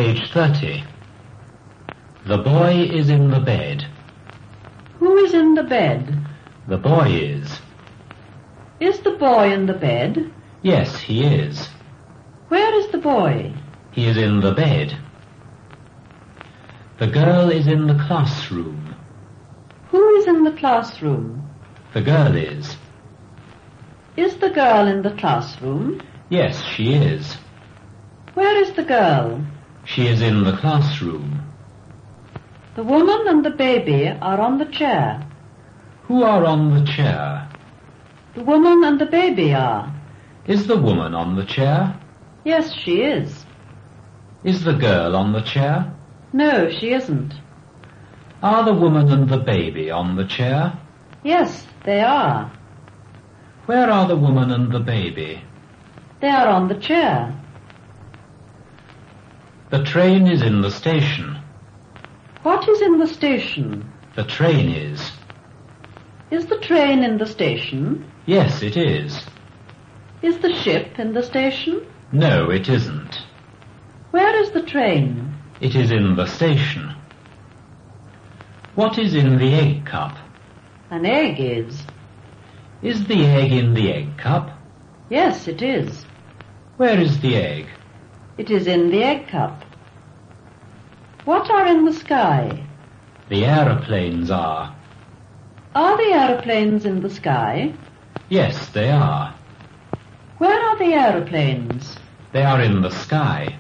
Page 30. The boy is in the bed. Who is in the bed? The boy is. Is the boy in the bed? Yes, he is. Where is the boy? He is in the bed. The girl is in the classroom. Who is in the classroom? The girl is. Is the girl in the classroom? Yes, she is. Where is the girl? She is in the classroom. The woman and the baby are on the chair. Who are on the chair? The woman and the baby are. Is the woman on the chair? Yes, she is. Is the girl on the chair? No, she isn't. Are the woman and the baby on the chair? Yes, they are. Where are the woman and the baby? They are on the chair. The train is in the station. What is in the station? The train is. Is the train in the station? Yes, it is. Is the ship in the station? No, it isn't. Where is the train? It is in the station. What is in the egg cup? An egg is. Is the egg in the egg cup? Yes, it is. Where is the egg? It is in the egg cup. What are in the sky? The aeroplanes are. Are the aeroplanes in the sky? Yes, they are. Where are the aeroplanes? They are in the sky.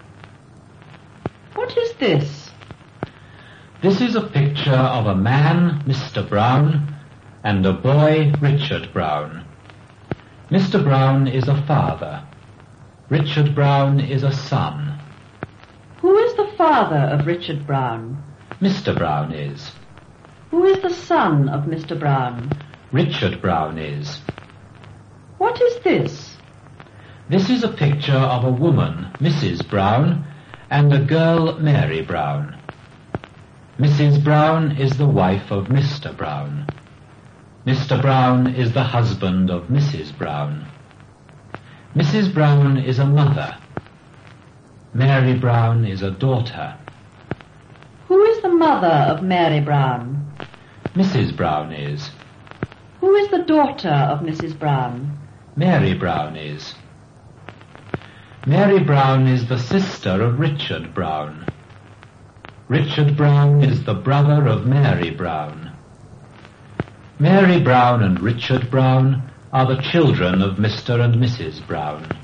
What is this? This is a picture of a man, Mr. Brown, and a boy, Richard Brown. Mr. Brown is a father. Richard Brown is a son. Who is the father of Richard Brown? Mr. Brown is. Who is the son of Mr. Brown? Richard Brown is. What is this? This is a picture of a woman, Mrs. Brown, and a girl, Mary Brown. Mrs. Brown is the wife of Mr. Brown. Mr. Brown is the husband of Mrs. Brown. Mrs. Brown is a mother. Mary Brown is a daughter. Who is the mother of Mary Brown? Mrs. Brown is. Who is the daughter of Mrs. Brown? Mary Brown is. Mary Brown is the sister of Richard Brown. Richard Brown is the brother of Mary Brown. Mary Brown and Richard Brown are the children of Mr. and Mrs. Brown.